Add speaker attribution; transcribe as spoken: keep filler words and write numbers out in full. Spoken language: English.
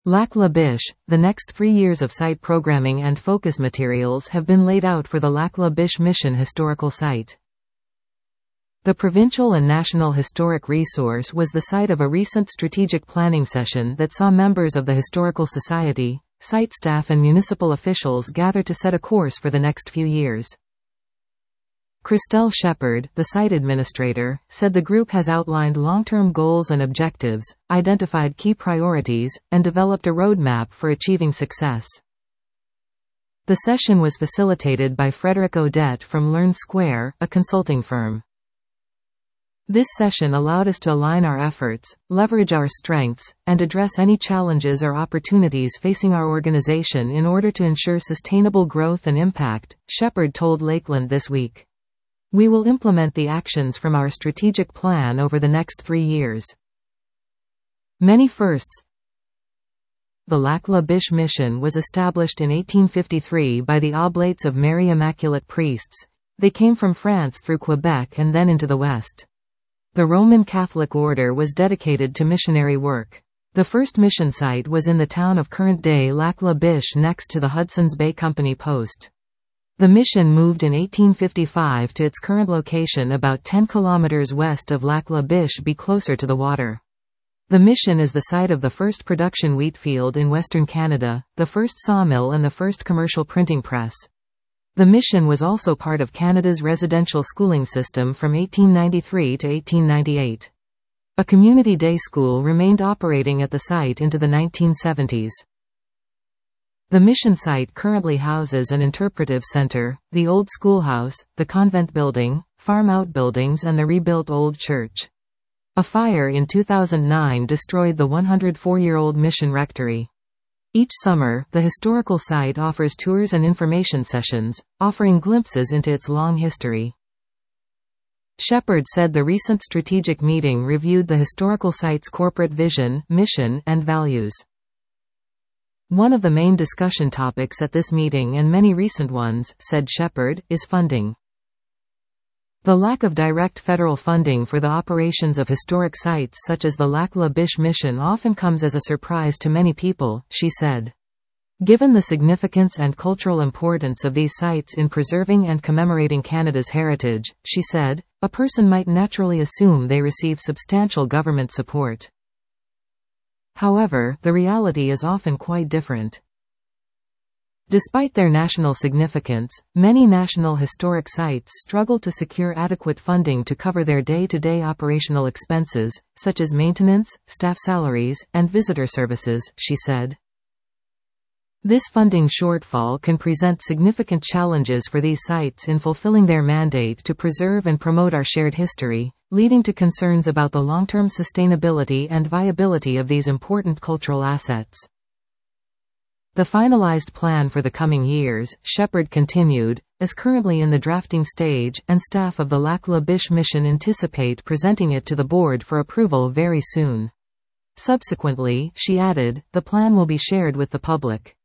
Speaker 1: Lac La Biche, the next three years of site programming and focus materials have been laid out for the Lac La Biche Mission Historical Site. The provincial and national historic resource was the site of a recent strategic planning session that saw members of the Historical Society, site staff and municipal officials gather to set a course for the next few years. Christelle Shepard, the site administrator, said the group has outlined long-term goals and objectives, identified key priorities, and developed a roadmap for achieving success. The session was facilitated by Frederick Odette from Learn Square, a consulting firm. This session allowed us to align our efforts, leverage our strengths, and address any challenges or opportunities facing our organization in order to ensure sustainable growth and impact, Shepard told Lakeland this week. We will implement the actions from our strategic plan over the next three years. Many firsts. The Lac La Biche Mission was established in eighteen fifty-three by the Oblates of Mary Immaculate priests. They came from France through Quebec and then into the West. The Roman Catholic order was dedicated to missionary work. The first mission site was in the town of current-day Lac La Biche next to the Hudson's Bay Company Post. The mission moved in eighteen fifty-five to its current location about ten kilometers west of Lac La Biche, be closer to the water. The mission is the site of the first production wheat field in Western Canada, the first sawmill and the first commercial printing press. The mission was also part of Canada's residential schooling system from eighteen ninety-three to eighteen ninety-eight. A community day school remained operating at the site into the nineteen seventies. The mission site currently houses an interpretive center, the old schoolhouse, the convent building, farm outbuildings and the rebuilt old church. A fire in two thousand nine destroyed the one hundred four-year-old mission rectory. Each summer, the historical site offers tours and information sessions, offering glimpses into its long history. Shepard said the recent strategic meeting reviewed the historical site's corporate vision, mission, and values. One of the main discussion topics at this meeting, and many recent ones, said Shepard, is funding. The lack of direct federal funding for the operations of historic sites such as the Lac La Biche Mission often comes as a surprise to many people, she said. Given the significance and cultural importance of these sites in preserving and commemorating Canada's heritage, she said, a person might naturally assume they receive substantial government support. However, the reality is often quite different. Despite their national significance, many national historic sites struggle to secure adequate funding to cover their day-to-day operational expenses, such as maintenance, staff salaries, and visitor services, she said. This funding shortfall can present significant challenges for these sites in fulfilling their mandate to preserve and promote our shared history, leading to concerns about the long-term sustainability and viability of these important cultural assets. The finalized plan for the coming years, Shepard continued, is currently in the drafting stage, and staff of the Lac La Biche Mission anticipate presenting it to the board for approval very soon. Subsequently, she added, the plan will be shared with the public.